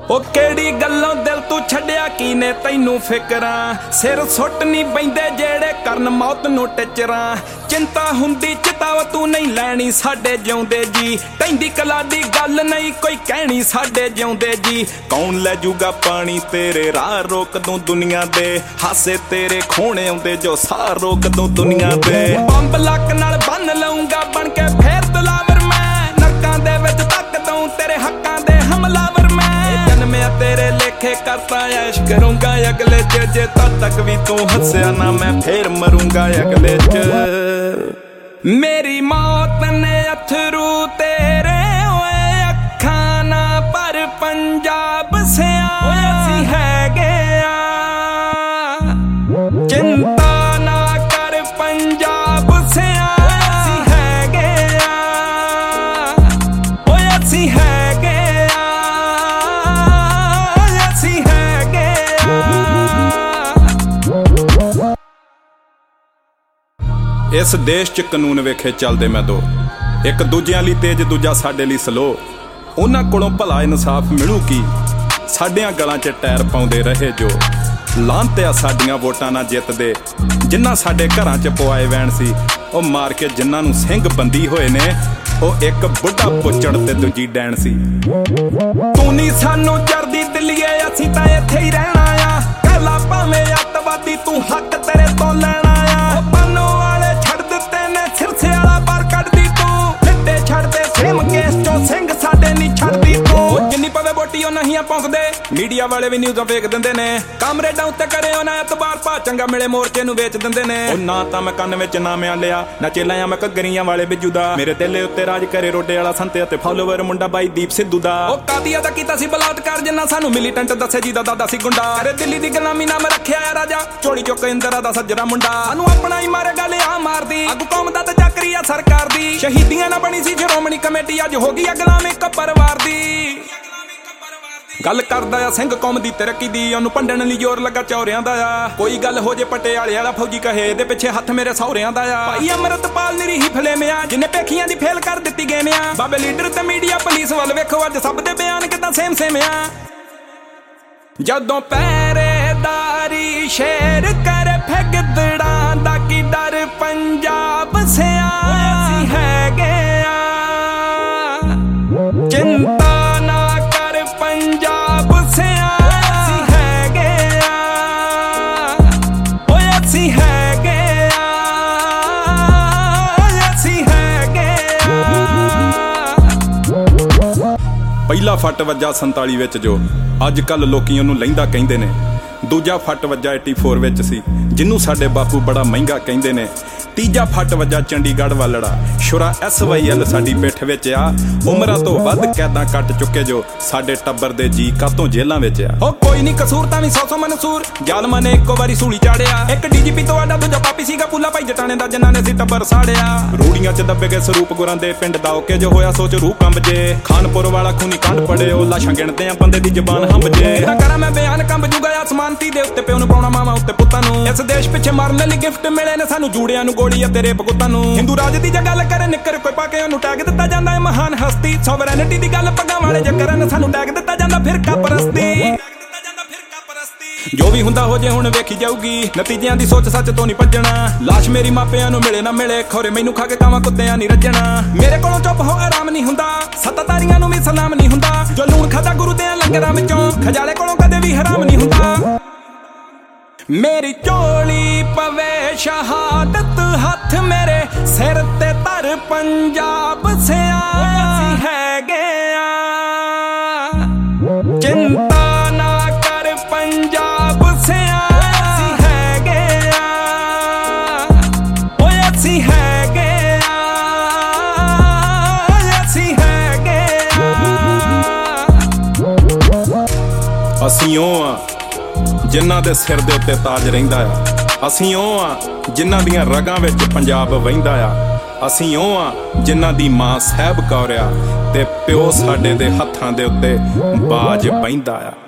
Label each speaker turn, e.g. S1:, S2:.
S1: ओ केड़ी गल्लों दिल तू छड्या कीने तैनू फिकरां सिर सुट नहीं बैंदे जेड़े करन मौत नू टिचरां चिंता हुंदी चिताव तू नहीं लैनी साडे जिउंदे जी तैंदी कला दी गल नहीं कोई कहनी साडे जिउंदे जी कौन ले जूगा पानी तेरे राह रोक दूं दुनिया दे हासे तेरे खोने आउंदे जो साह रोक दूं दुनिया दे बंब लक नाल बन लऊंगा बन के फेर दिलावर मैं नरकां दे विच तक दूं तेरे हक्कां दे हमलावर मैं जन्मिया तेरे लेखे करता ऐश करूंगा अगले च जे तक भी तू हंसया ना मैं फिर मरूंगा अगले च मेरी मौत ने अथरू तेरे ओए अखां ना पर पंजाब से आसी है गया चिंता ना कर पंजाब से आसी है गया ओए आसी है इस देश च कानून वेखे चलदे मैं दो एक दूजियां लई तेज दूजा साडे लई स्लो उन्हां कोलों भला इंसाफ मिलू की साडियां गलां च टैर पाउंदे रहे जो लांते साडियां वोटां ना जितदे जिन्हां साडे घरां च पवाए वैण सी ओ मार के जिन्हां नूं सिंह बंदी होए ने ओ एक बुढ़ा पुचड़ ते दूजी डैण सी तू नी सानू चरदी दिलिए असीं तां इत्थे ही रहना आ कहला भावें अतवादी तू हक तेरे तो लैना आ पानो वाले छड़ दित्ते ने सिरसे वाला पर कड्डी तू लिट्टे छड़दे सेम केस चों सिंह साडे नी छड़दी तू जिन्नी पवे बोटी ओ नहीं पहुंचदे मीडिया वाले भी न्यूज़ां फेक दिंदे ने कामरेडां उत्ते करे ओ ना एतबार भा चंगा मिले मोर्चे नूं वेच दिंदे ने ओ ना तां मैं कंन विच नामिਆਂ लिया ना चेला मैं घग्गरियां वाले बिजू दा मेरे दिल उत्ते राज करे रोडे वाला संते ते फॉलोवर मुंडा बाई दीप सिद्धू दा ओ कादिया दा कीता सी बलात्कार जिन्ना सानू मिलीटेंट दस्से जी दा दादा सी गुंडा अरे दिल्ली दी गुलामी नाम रखिया है राजा चोली चुक इंदरा दा सज्जरा मुंडा सानू अपना ही मारे गल आ मारदी अगू कौम दा ते चाकरी आ सरकार दी शहीदियां ना बनी सी शिरोमणी कमेटी अज हो गई गुलाम एक परिवार दी गल करदा आ सिंह कौम दी तरक्की दी ओनू भंडण लई जोर लगा चौरियां दा आ कोई गल हो जे पटियाले वाला फौजी कहे दे पिछे हथ मेरे सौरियां दा आ भाई अमृतपाल निरी ही फलेमिया जिन्ने पेखियां दी फेल कर दित्ती गेमिया बाबे लीडर ते मीडिया पुलिस वाल वेखो अज सब दे बयान किदां सेम आ जदों पहरेदारी शेर कर फगदड़ां दा की डर पंजाब से आसी है गया चिंता ना कर पंजाब से आसी है गया ओए आसी है गया आसी है गया पहला फट वजा 47 विच जो ਅੱਜ ਕੱਲ ਲੋਕੀ ਉਹਨੂੰ ਲਹਿੰਦਾ ਕਹਿੰਦੇ ਨੇ ਦੂਜਾ ਫੱਟ ਵੱਜਾ 84 ਵਿੱਚ ਸੀ ਜਿਹਨੂੰ ਸਾਡੇ ਬਾਪੂ ਬੜਾ ਮਹਿੰਗਾ ਕਹਿੰਦੇ ਨੇ ਤੀਜਾ ਫੱਟ ਵੱਜਾ ਚੰਡੀਗੜ੍ਹ ਵਾਲੜਾ ਸ਼ੁਰਾ SYL ਸਾਡੀ ਪਿੱਠ ਵਿੱਚ ਆ ਉਮਰਾਂ ਤੋਂ ਵੱਧ ਕੈਦਾਂ ਕੱਟ ਚੁੱਕੇ ਜੋ ਸਾਡੇ ਟੱਬਰ ਦੇ ਜੀ ਕਾਤੋਂ ਜੇਲਾਂ ਵਿੱਚ ਆ ਹੋ ਕੋਈ ਨਹੀਂ ਕਸੂਰ ਤਾਂ ਵੀ 100 ਮਨਸੂਰ ਜ਼ਾਲਮਾਂ ਨੇ ਇੱਕੋ ਵਾਰੀ ਸੂਲੀ ਚਾੜਿਆ ਇੱਕ DGP ਤੋਂ ਆਡਾ ਦੂਜਾ ਪਾਪੀ ਸੀਗਾ ਪੁੱਲਾ ਭਾਈ ਜਟਾਣੇ ਦਾ ਜਿਨ੍ਹਾਂ ਨੇ ਸੀ ਟੱਬਰ ਸਾੜਿਆ ਰੂੜੀਆਂ 'ਚ ਦੱਬੇ ਗਏ ਸਰੂਪ ਗੁਰਾਂ ਦੇ ਪਿੰਡ ਦਾ ਓਕੇ ਜੋ ਹੋਇਆ ਸੋਚ ਰੂਹ ਕੰਬ ਜੇ ਖਾਨਪੁਰ ਵਾਲਾ ਖੂਨੀ ਕੰਡ ਪੜੇ ਉਹ ਲਾਸ਼ਾਂ ਗਿਣਦੇ ਆ ਬੰਦੇ ਦੀ ਜ਼ਬਾਨ ਹੰਬ ਜੇ ਤਾਂ ਕਰਾਂ ਮੈਂ ਬਿਆਨ ਕੰਬ ਜੂਗਾ ਆਸਮਾਨ ਤੀ ਦੇ ਉੱਤੇ ਪਿਓ ਨੂੰ ਪਾਉਣਾ ਮਾਵਾਂ ਉੱਤੇ ਪੁੱਤਾਂ ਨੂੰ ਇਸ ਦੇਸ਼ ਪਿੱਛੇ ਮਰਨ ਲਈ ਗਿਫਟ ਮਿਲੇ ਨੇ ਸਾਨੂੰ ਜੂੜਿਆਂ ਨੂੰ ਗੋਲੀ ਆ ਤੇਰੇ ਭਗਤਾਂ ਨੂੰ ਹਿੰਦੂ ਰਾਜ ਦੀ ਜੇ ਗੱਲ ਕਰੇ ਨਿੱਕਰ ਕੋਈ ਪਾ ਕੇ ਉਹਨੂੰ ਟੈਗ ਦਿੱਤਾ ਜਾਂਦਾ ਹੈ ਮਹਾਨ ਹਸਤੀ ਸੋਵਰੈਨਿਟੀ ਦੀ ਗੱਲ ਪੱਗਾਂ ਵਾਲੇ ਜੇ ਕਰਨ ਸਾਨੂੰ ਟੈਗ ਦਿੱਤਾ ਜਾਂਦਾ ਫਿਰਕਾ ਪਰਸਤੀ ਜੋ ਵੀ ਹੁੰਦਾ ਹੋ ਜੇ ਹੁਣ ਵੇਖੀ ਜਾਊਗੀ ਨਤੀਜਿਆਂ ਦੀ ਸੋਚ ਸੱਚ ਤੋਂ ਨਹੀਂ ਭੱਜਣਾ ਲਾਸ਼ ਮੇਰੀ ਮਾਪਿਆਂ ਨੂੰ ਮਿਲੇ ਨਾ ਮਿਲੇ ਖੋਰੇ ਮੈਨੂੰ ਖਾ ਕੇ ਕਾਵਾਂ ਕੁੱਤਿਆਂ ਨਹੀਂ ਰੱਜਣਾ ਮੇਰੇ ਕੋਲੋਂ ਚੁੱਪ ਹੋ ਆਰਾਮ ਨਹੀਂ ਹੁੰਦਾ ਸੱਤਾਧਾਰੀਆਂ ਨੂੰ ਵੀ ਸਲਾਮ ਨਹੀਂ ਹੁੰਦਾ ਜੋ ਲੂਣ ਖਾਦਾ ਗੁਰੂ ਦੇ ਲੰਗਰਾਂ ਵਿੱਚੋਂ ਖਜਾਲੇ ਕੋਲੋਂ ਕਦੇ ਵੀ ਹਰਾਮ ਨਹੀਂ ਹੁੰਦਾ मेरी चोली पवे शहादत हाथ मेरे सिर ते तर पंजाब से आसी है गया चिंता ना कर पंजाब से आसी है गया ओए आसी है गया आसी है गया असीं ओ ਜਿਨ੍ਹਾਂ ਦੇ ਸਿਰ ਦੇ ਉੱਤੇ ਤਾਜ ਰਹਿੰਦਾ ਆ ਅਸੀਂ ਉਹ ਆ ਜਿਨ੍ਹਾਂ ਦੀਆਂ ਰਗਾਂ ਵਿੱਚ ਪੰਜਾਬ ਵਹਿੰਦਾ ਆ ਅਸੀਂ ਉਹ ਆ ਜਿਨ੍ਹਾਂ ਦੀ ਮਾਂ ਸਾਹਿਬ ਕੌਰ ਆ ਤੇ ਪਿਓ ਸਾਡੇ ਦੇ ਹੱਥਾਂ ਦੇ ਉੱਤੇ ਬਾਜ ਬਹਿੰਦਾ ਆ